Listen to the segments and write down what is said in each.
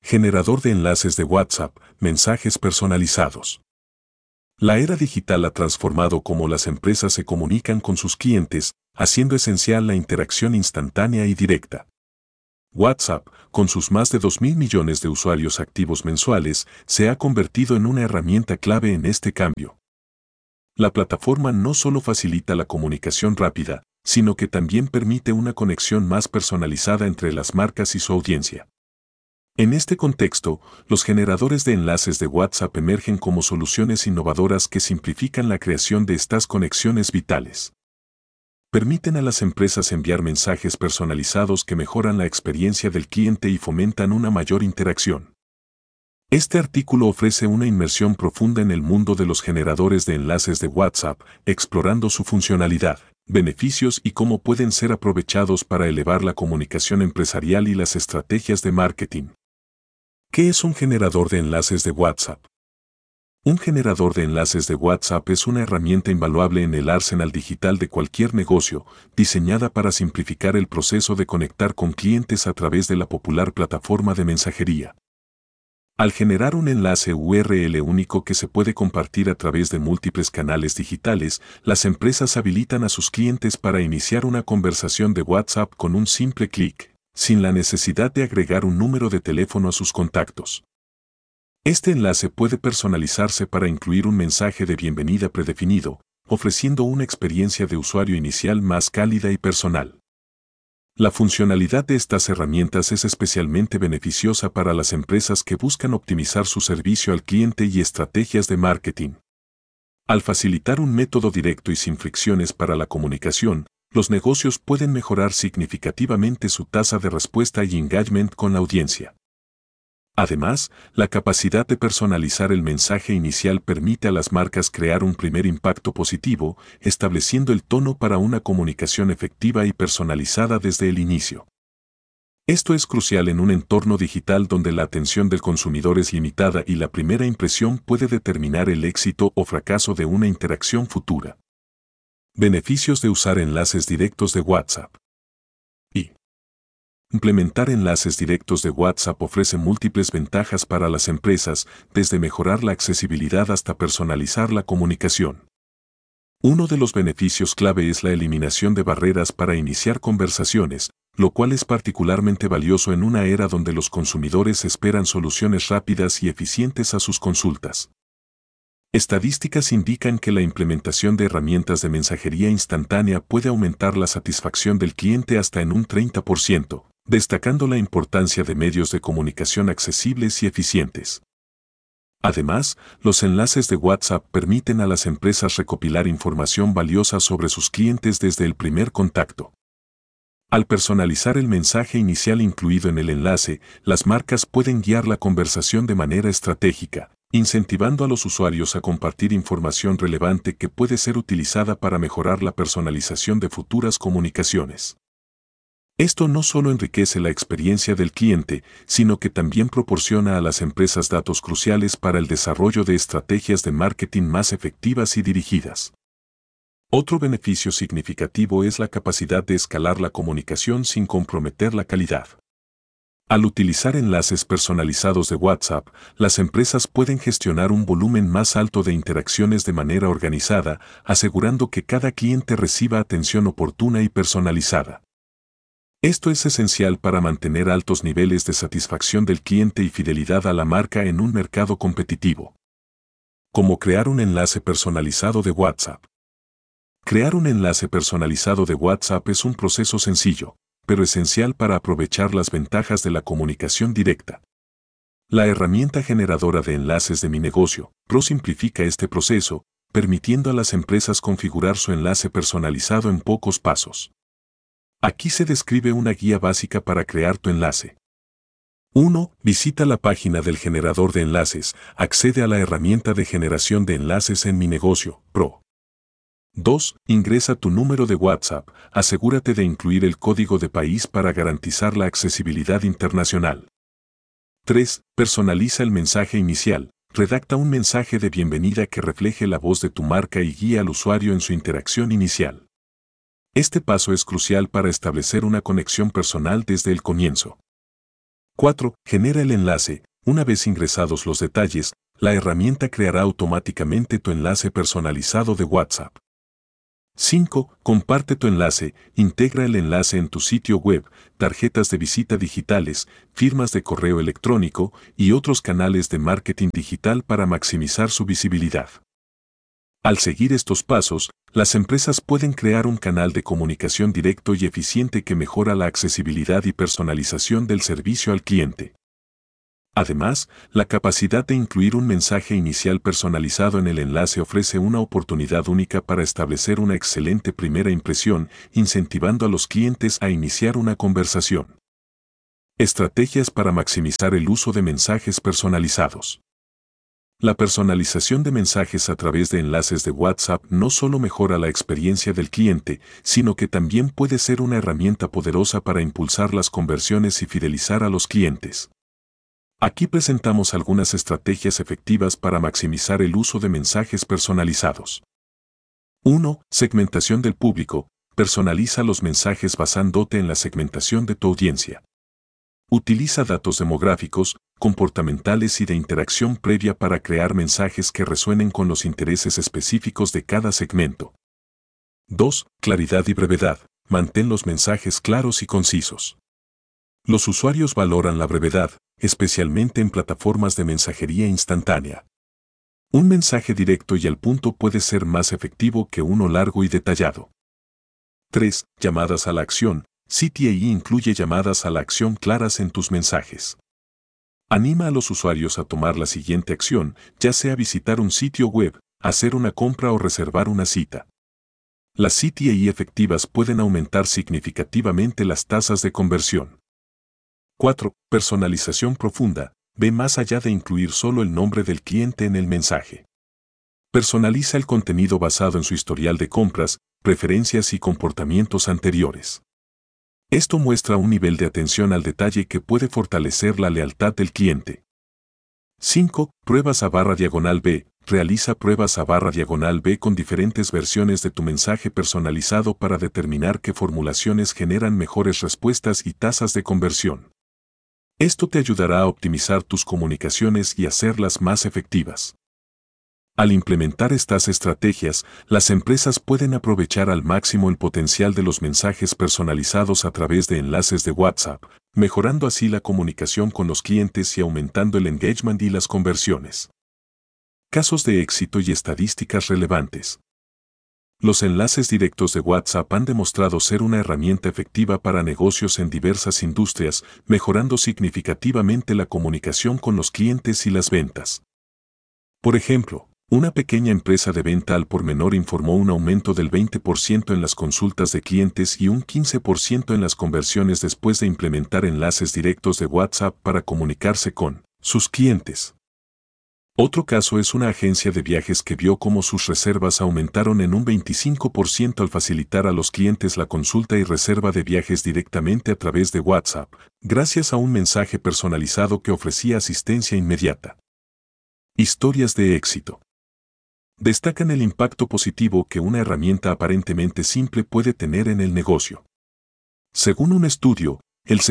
Generador de enlaces de WhatsApp, mensajes personalizados. La era digital ha transformado cómo las empresas se comunican con sus clientes, haciendo esencial la interacción instantánea y directa. WhatsApp, con sus más de 2.000 millones de usuarios activos mensuales, se ha convertido en una herramienta clave en este cambio. La plataforma no solo facilita la comunicación rápida, sino que también permite una conexión más personalizada entre las marcas y su audiencia. En este contexto, los generadores de enlaces de WhatsApp emergen como soluciones innovadoras que simplifican la creación de estas conexiones vitales. Permiten a las empresas enviar mensajes personalizados que mejoran la experiencia del cliente y fomentan una mayor interacción. Este artículo ofrece una inmersión profunda en el mundo de los generadores de enlaces de WhatsApp, explorando su funcionalidad, beneficios y cómo pueden ser aprovechados para elevar la comunicación empresarial y las estrategias de marketing. ¿Qué es un generador de enlaces de WhatsApp? Un generador de enlaces de WhatsApp es una herramienta invaluable en el arsenal digital de cualquier negocio, diseñada para simplificar el proceso de conectar con clientes a través de la popular plataforma de mensajería. Al generar un enlace URL único que se puede compartir a través de múltiples canales digitales, las empresas habilitan a sus clientes para iniciar una conversación de WhatsApp con un simple clic, sin la necesidad de agregar un número de teléfono a sus contactos. Este enlace puede personalizarse para incluir un mensaje de bienvenida predefinido, ofreciendo una experiencia de usuario inicial más cálida y personal. La funcionalidad de estas herramientas es especialmente beneficiosa para las empresas que buscan optimizar su servicio al cliente y estrategias de marketing. Al facilitar un método directo y sin fricciones para la comunicación, los negocios pueden mejorar significativamente su tasa de respuesta y engagement con la audiencia. Además, la capacidad de personalizar el mensaje inicial permite a las marcas crear un primer impacto positivo, estableciendo el tono para una comunicación efectiva y personalizada desde el inicio. Esto es crucial en un entorno digital donde la atención del consumidor es limitada y la primera impresión puede determinar el éxito o fracaso de una interacción futura. Beneficios de usar enlaces directos de WhatsApp. Implementar enlaces directos de WhatsApp ofrece múltiples ventajas para las empresas, desde mejorar la accesibilidad hasta personalizar la comunicación. Uno de los beneficios clave es la eliminación de barreras para iniciar conversaciones, lo cual es particularmente valioso en una era donde los consumidores esperan soluciones rápidas y eficientes a sus consultas. Estadísticas indican que la implementación de herramientas de mensajería instantánea puede aumentar la satisfacción del cliente hasta en un 30%, destacando la importancia de medios de comunicación accesibles y eficientes. Además, los enlaces de WhatsApp permiten a las empresas recopilar información valiosa sobre sus clientes desde el primer contacto. Al personalizar el mensaje inicial incluido en el enlace, las marcas pueden guiar la conversación de manera estratégica, incentivando a los usuarios a compartir información relevante que puede ser utilizada para mejorar la personalización de futuras comunicaciones. Esto no solo enriquece la experiencia del cliente, sino que también proporciona a las empresas datos cruciales para el desarrollo de estrategias de marketing más efectivas y dirigidas. Otro beneficio significativo es la capacidad de escalar la comunicación sin comprometer la calidad. Al utilizar enlaces personalizados de WhatsApp, las empresas pueden gestionar un volumen más alto de interacciones de manera organizada, asegurando que cada cliente reciba atención oportuna y personalizada. Esto es esencial para mantener altos niveles de satisfacción del cliente y fidelidad a la marca en un mercado competitivo. ¿Cómo crear un enlace personalizado de WhatsApp? Crear un enlace personalizado de WhatsApp es un proceso sencillo, pero esencial para aprovechar las ventajas de la comunicación directa. La herramienta generadora de enlaces de Mi Negocio, Pro, simplifica este proceso, permitiendo a las empresas configurar su enlace personalizado en pocos pasos. Aquí se describe una guía básica para crear tu enlace. 1. Visita la página del generador de enlaces, accede a la herramienta de generación de enlaces en Mi Negocio, Pro. 2. Ingresa tu número de WhatsApp, asegúrate de incluir el código de país para garantizar la accesibilidad internacional. 3. Personaliza el mensaje inicial, redacta un mensaje de bienvenida que refleje la voz de tu marca y guíe al usuario en su interacción inicial. Este paso es crucial para establecer una conexión personal desde el comienzo. 4. Genera el enlace. Una vez ingresados los detalles, la herramienta creará automáticamente tu enlace personalizado de WhatsApp. 5. Comparte tu enlace. Integra el enlace en tu sitio web, tarjetas de visita digitales, firmas de correo electrónico y otros canales de marketing digital para maximizar su visibilidad. Al seguir estos pasos, las empresas pueden crear un canal de comunicación directo y eficiente que mejora la accesibilidad y personalización del servicio al cliente. Además, la capacidad de incluir un mensaje inicial personalizado en el enlace ofrece una oportunidad única para establecer una excelente primera impresión, incentivando a los clientes a iniciar una conversación. Estrategias para maximizar el uso de mensajes personalizados. La personalización de mensajes a través de enlaces de WhatsApp no solo mejora la experiencia del cliente, sino que también puede ser una herramienta poderosa para impulsar las conversiones y fidelizar a los clientes. Aquí presentamos algunas estrategias efectivas para maximizar el uso de mensajes personalizados. 1. Segmentación del público. Personaliza los mensajes basándote en la segmentación de tu audiencia. Utiliza datos demográficos, comportamentales y de interacción previa para crear mensajes que resuenen con los intereses específicos de cada segmento. 2. Claridad y brevedad. Mantén los mensajes claros y concisos. Los usuarios valoran la brevedad, especialmente en plataformas de mensajería instantánea. Un mensaje directo y al punto puede ser más efectivo que uno largo y detallado. 3. Llamadas a la acción. CTA incluye llamadas a la acción claras en tus mensajes. Anima a los usuarios a tomar la siguiente acción, ya sea visitar un sitio web, hacer una compra o reservar una cita. Las CTA efectivas pueden aumentar significativamente las tasas de conversión. 4. Personalización profunda. Ve más allá de incluir solo el nombre del cliente en el mensaje. Personaliza el contenido basado en su historial de compras, preferencias y comportamientos anteriores. Esto muestra un nivel de atención al detalle que puede fortalecer la lealtad del cliente. 5. Pruebas /B. Realiza pruebas /B con diferentes versiones de tu mensaje personalizado para determinar qué formulaciones generan mejores respuestas y tasas de conversión. Esto te ayudará a optimizar tus comunicaciones y hacerlas más efectivas. Al implementar estas estrategias, las empresas pueden aprovechar al máximo el potencial de los mensajes personalizados a través de enlaces de WhatsApp, mejorando así la comunicación con los clientes y aumentando el engagement y las conversiones. Casos de éxito y estadísticas relevantes. Los enlaces directos de WhatsApp han demostrado ser una herramienta efectiva para negocios en diversas industrias, mejorando significativamente la comunicación con los clientes y las ventas. Por ejemplo, una pequeña empresa de venta al por menor informó un aumento del 20% en las consultas de clientes y un 15% en las conversiones después de implementar enlaces directos de WhatsApp para comunicarse con sus clientes. Otro caso es una agencia de viajes que vio cómo sus reservas aumentaron en un 25% al facilitar a los clientes la consulta y reserva de viajes directamente a través de WhatsApp, gracias a un mensaje personalizado que ofrecía asistencia inmediata. Historias de éxito. Destacan el impacto positivo que una herramienta aparentemente simple puede tener en el negocio. Según un estudio, el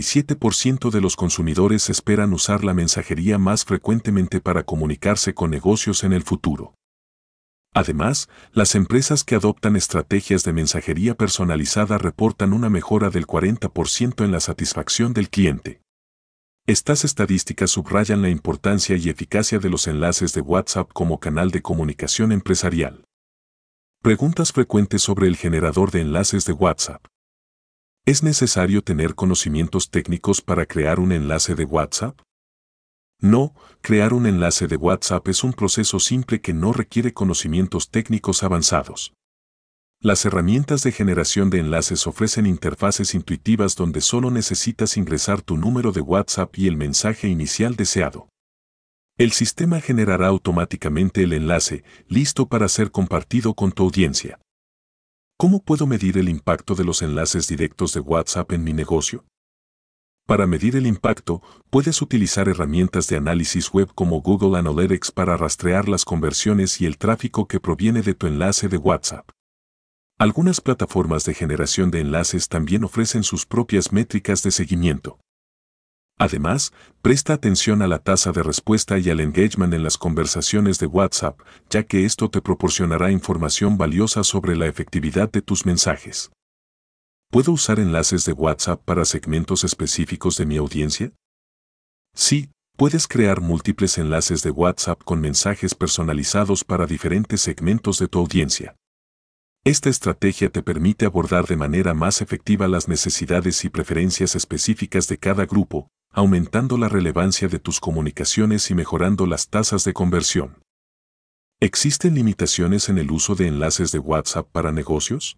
67% de los consumidores esperan usar la mensajería más frecuentemente para comunicarse con negocios en el futuro. Además, las empresas que adoptan estrategias de mensajería personalizada reportan una mejora del 40% en la satisfacción del cliente. Estas estadísticas subrayan la importancia y eficacia de los enlaces de WhatsApp como canal de comunicación empresarial. Preguntas frecuentes sobre el generador de enlaces de WhatsApp. ¿Es necesario tener conocimientos técnicos para crear un enlace de WhatsApp? No, crear un enlace de WhatsApp es un proceso simple que no requiere conocimientos técnicos avanzados. Las herramientas de generación de enlaces ofrecen interfaces intuitivas donde solo necesitas ingresar tu número de WhatsApp y el mensaje inicial deseado. El sistema generará automáticamente el enlace, listo para ser compartido con tu audiencia. ¿Cómo puedo medir el impacto de los enlaces directos de WhatsApp en mi negocio? Para medir el impacto, puedes utilizar herramientas de análisis web como Google Analytics para rastrear las conversiones y el tráfico que proviene de tu enlace de WhatsApp. Algunas plataformas de generación de enlaces también ofrecen sus propias métricas de seguimiento. Además, presta atención a la tasa de respuesta y al engagement en las conversaciones de WhatsApp, ya que esto te proporcionará información valiosa sobre la efectividad de tus mensajes. ¿Puedo usar enlaces de WhatsApp para segmentos específicos de mi audiencia? Sí, puedes crear múltiples enlaces de WhatsApp con mensajes personalizados para diferentes segmentos de tu audiencia. Esta estrategia te permite abordar de manera más efectiva las necesidades y preferencias específicas de cada grupo, aumentando la relevancia de tus comunicaciones y mejorando las tasas de conversión. ¿Existen limitaciones en el uso de enlaces de WhatsApp para negocios?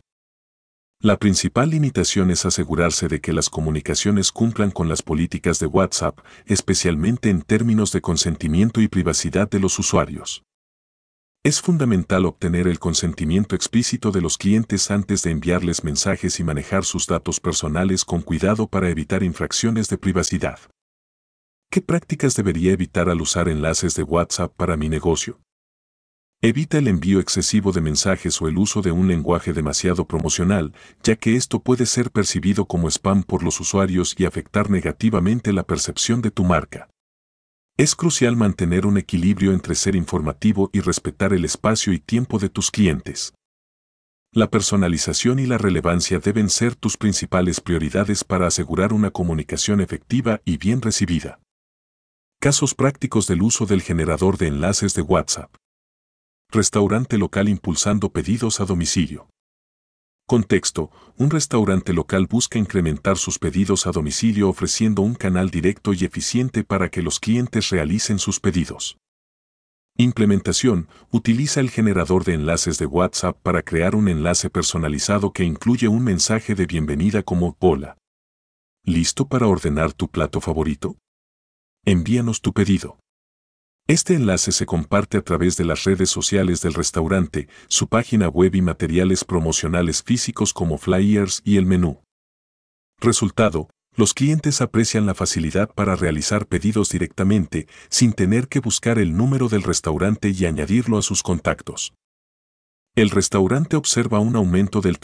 La principal limitación es asegurarse de que las comunicaciones cumplan con las políticas de WhatsApp, especialmente en términos de consentimiento y privacidad de los usuarios. Es fundamental obtener el consentimiento explícito de los clientes antes de enviarles mensajes y manejar sus datos personales con cuidado para evitar infracciones de privacidad. ¿Qué prácticas debería evitar al usar enlaces de WhatsApp para mi negocio? Evita el envío excesivo de mensajes o el uso de un lenguaje demasiado promocional, ya que esto puede ser percibido como spam por los usuarios y afectar negativamente la percepción de tu marca. Es crucial mantener un equilibrio entre ser informativo y respetar el espacio y tiempo de tus clientes. La personalización y la relevancia deben ser tus principales prioridades para asegurar una comunicación efectiva y bien recibida. Casos prácticos del uso del generador de enlaces de WhatsApp. Restaurante local impulsando pedidos a domicilio. Contexto: un restaurante local busca incrementar sus pedidos a domicilio ofreciendo un canal directo y eficiente para que los clientes realicen sus pedidos. Implementación: utiliza el generador de enlaces de WhatsApp para crear un enlace personalizado que incluye un mensaje de bienvenida como «Hola. ¿Listo para ordenar tu plato favorito? Envíanos tu pedido». Este enlace se comparte a través de las redes sociales del restaurante, su página web y materiales promocionales físicos como flyers y el menú. Resultado: los clientes aprecian la facilidad para realizar pedidos directamente, sin tener que buscar el número del restaurante y añadirlo a sus contactos. El restaurante observa un aumento del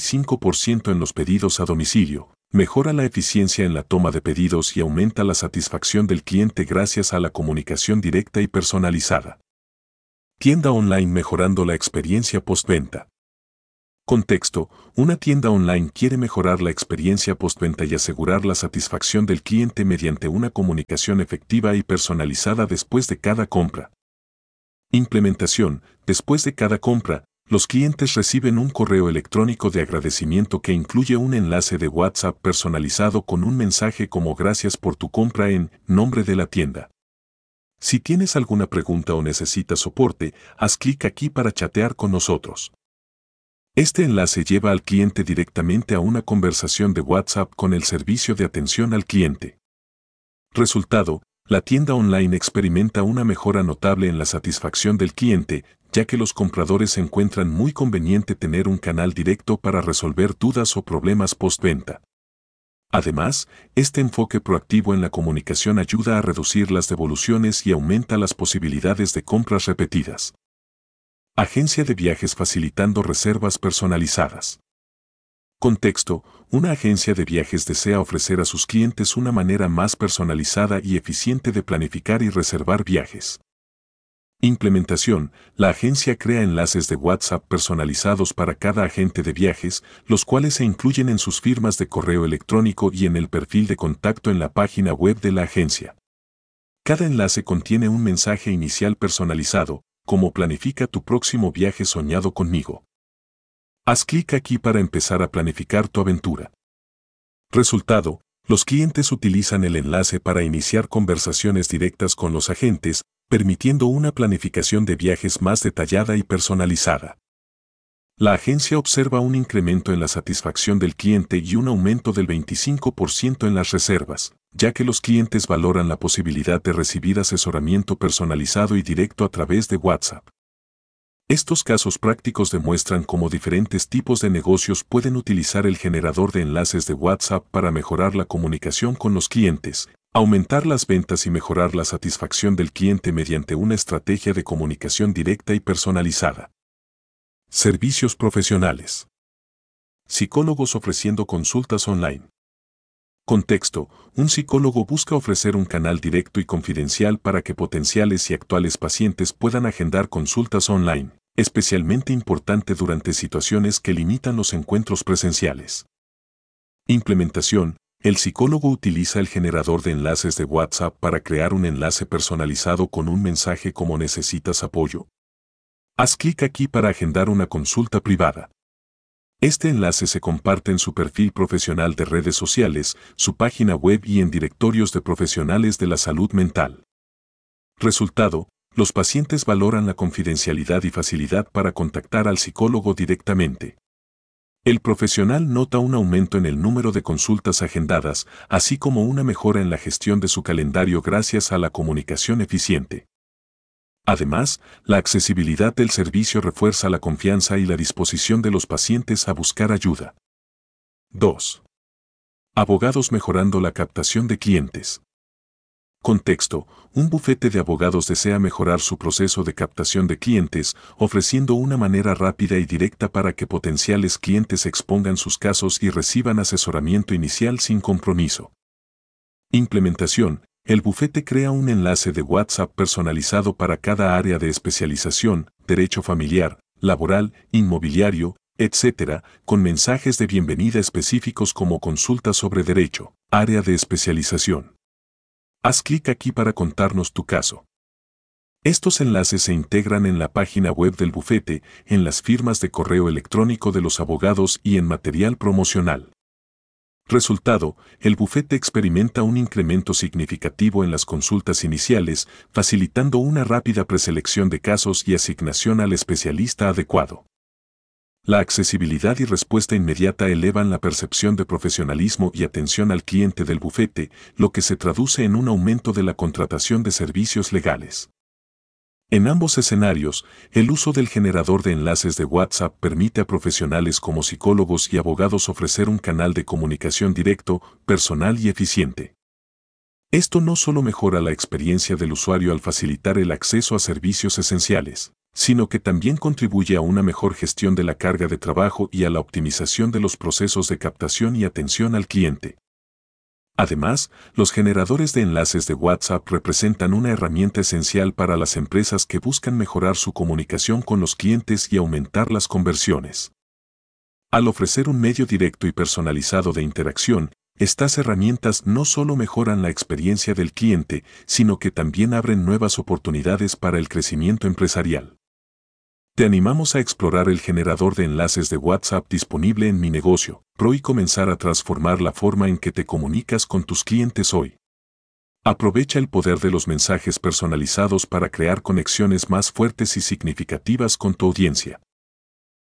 35% en los pedidos a domicilio, mejora la eficiencia en la toma de pedidos y aumenta la satisfacción del cliente gracias a la comunicación directa y personalizada. Tienda online mejorando la experiencia postventa. Contexto: una tienda online quiere mejorar la experiencia postventa y asegurar la satisfacción del cliente mediante una comunicación efectiva y personalizada después de cada compra. Implementación: después de cada compra, los clientes reciben un correo electrónico de agradecimiento que incluye un enlace de WhatsApp personalizado con un mensaje como «Gracias por tu compra» en nombre de la tienda. Si tienes alguna pregunta o necesitas soporte, haz clic aquí para chatear con nosotros. Este enlace lleva al cliente directamente a una conversación de WhatsApp con el servicio de atención al cliente. Resultado: la tienda online experimenta una mejora notable en la satisfacción del cliente, ya que los compradores encuentran muy conveniente tener un canal directo para resolver dudas o problemas postventa. Además, este enfoque proactivo en la comunicación ayuda a reducir las devoluciones y aumenta las posibilidades de compras repetidas. Agencia de viajes facilitando reservas personalizadas. Contexto: una agencia de viajes desea ofrecer a sus clientes una manera más personalizada y eficiente de planificar y reservar viajes. Implementación: la agencia crea enlaces de WhatsApp personalizados para cada agente de viajes, los cuales se incluyen en sus firmas de correo electrónico y en el perfil de contacto en la página web de la agencia. Cada enlace contiene un mensaje inicial personalizado, como «Planifica tu próximo viaje soñado conmigo». Haz clic aquí para empezar a planificar tu aventura. Resultado: los clientes utilizan el enlace para iniciar conversaciones directas con los agentes, permitiendo una planificación de viajes más detallada y personalizada. La agencia observa un incremento en la satisfacción del cliente y un aumento del 25% en las reservas, ya que los clientes valoran la posibilidad de recibir asesoramiento personalizado y directo a través de WhatsApp. Estos casos prácticos demuestran cómo diferentes tipos de negocios pueden utilizar el generador de enlaces de WhatsApp para mejorar la comunicación con los clientes, aumentar las ventas y mejorar la satisfacción del cliente mediante una estrategia de comunicación directa y personalizada. Servicios profesionales. Psicólogos ofreciendo consultas online. Contexto: un psicólogo busca ofrecer un canal directo y confidencial para que potenciales y actuales pacientes puedan agendar consultas online, especialmente importante durante situaciones que limitan los encuentros presenciales. Implementación: el psicólogo utiliza el generador de enlaces de WhatsApp para crear un enlace personalizado con un mensaje como «¿Necesitas apoyo?». Haz clic aquí para agendar una consulta privada. Este enlace se comparte en su perfil profesional de redes sociales, su página web y en directorios de profesionales de la salud mental. Resultado: los pacientes valoran la confidencialidad y facilidad para contactar al psicólogo directamente. El profesional nota un aumento en el número de consultas agendadas, así como una mejora en la gestión de su calendario gracias a la comunicación eficiente. Además, la accesibilidad del servicio refuerza la confianza y la disposición de los pacientes a buscar ayuda. 2. Abogados mejorando la captación de clientes. Contexto: un bufete de abogados desea mejorar su proceso de captación de clientes, ofreciendo una manera rápida y directa para que potenciales clientes expongan sus casos y reciban asesoramiento inicial sin compromiso. Implementación: el bufete crea un enlace de WhatsApp personalizado para cada área de especialización, derecho familiar, laboral, inmobiliario, etc., con mensajes de bienvenida específicos como consulta sobre derecho, área de especialización. Haz clic aquí para contarnos tu caso. Estos enlaces se integran en la página web del bufete, en las firmas de correo electrónico de los abogados y en material promocional. Resultado: el bufete experimenta un incremento significativo en las consultas iniciales, facilitando una rápida preselección de casos y asignación al especialista adecuado. La accesibilidad y respuesta inmediata elevan la percepción de profesionalismo y atención al cliente del bufete, lo que se traduce en un aumento de la contratación de servicios legales. En ambos escenarios, el uso del generador de enlaces de WhatsApp permite a profesionales como psicólogos y abogados ofrecer un canal de comunicación directo, personal y eficiente. Esto no solo mejora la experiencia del usuario al facilitar el acceso a servicios esenciales, sino que también contribuye a una mejor gestión de la carga de trabajo y a la optimización de los procesos de captación y atención al cliente. Además, los generadores de enlaces de WhatsApp representan una herramienta esencial para las empresas que buscan mejorar su comunicación con los clientes y aumentar las conversiones. Al ofrecer un medio directo y personalizado de interacción, estas herramientas no solo mejoran la experiencia del cliente, sino que también abren nuevas oportunidades para el crecimiento empresarial. Te animamos a explorar el generador de enlaces de WhatsApp disponible en Mi Negocio Pro y comenzar a transformar la forma en que te comunicas con tus clientes hoy. Aprovecha el poder de los mensajes personalizados para crear conexiones más fuertes y significativas con tu audiencia.